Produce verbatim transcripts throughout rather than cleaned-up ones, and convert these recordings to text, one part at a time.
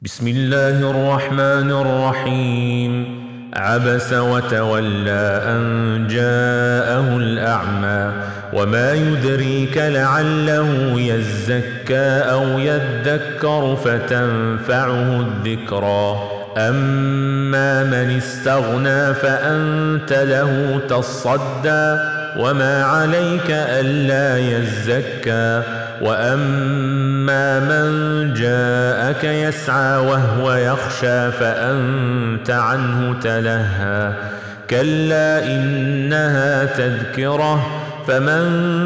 بسم الله الرحمن الرحيم. عبس وتولى أن جاءه الأعمى وما يدريك لعله يزكى أو يذكر فتنفعه الذكرى. أما من استغنى فأنت له تصدى وما عليك ألا يزكى. وأما من جاءك يسعى وهو يخشى فأنت عنه تلهى. كلا إنها تذكرة فمن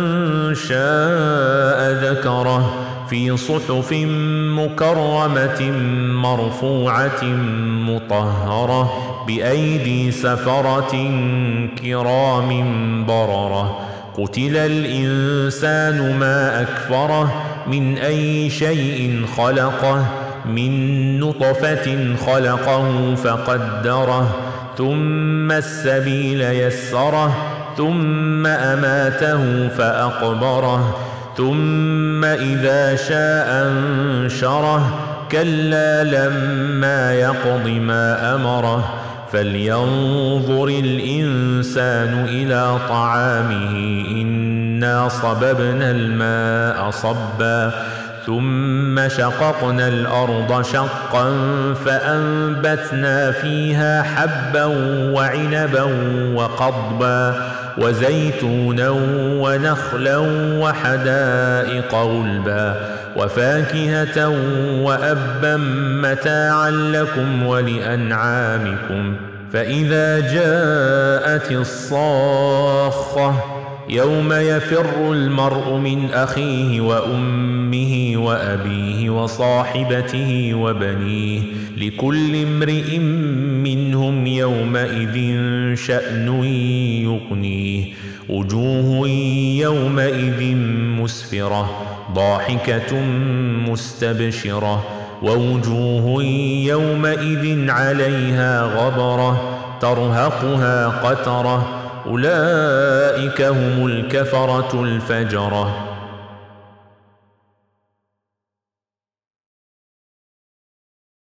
شاء ذكره في صحف مكرمة مرفوعة مطهرة بأيدي سفرة كرام بررة. قتل الإنسان ما أكفره من أي شيء خلقه من نطفة خلقه فقدره ثم السبيل يسره ثم أماته فأقبره ثم إذا شاء أنشره. كلا لما يقض ما أمره فلينظر الإنسان إلى طعامه إنا صببنا الماء صبا ثم شققنا الأرض شقا فأنبتنا فيها حبا وعنبا وقضبا وزيتونا ونخلا وحدائق غلبا وفاكهة وأبا متاعا لكم ولأنعامكم. فإذا جاءت الصاخة يوم يفر المرء من أخيه وأمه وأبيه وصاحبته وبنيه لكل امرئ منهم يومئذ شأن يغنيه. وجوه يومئذ مسفرة ضاحكة مستبشرة ووجوه يومئذ عليها غبرة ترهقها قترة. أولئك هم الكفرة الفجرة.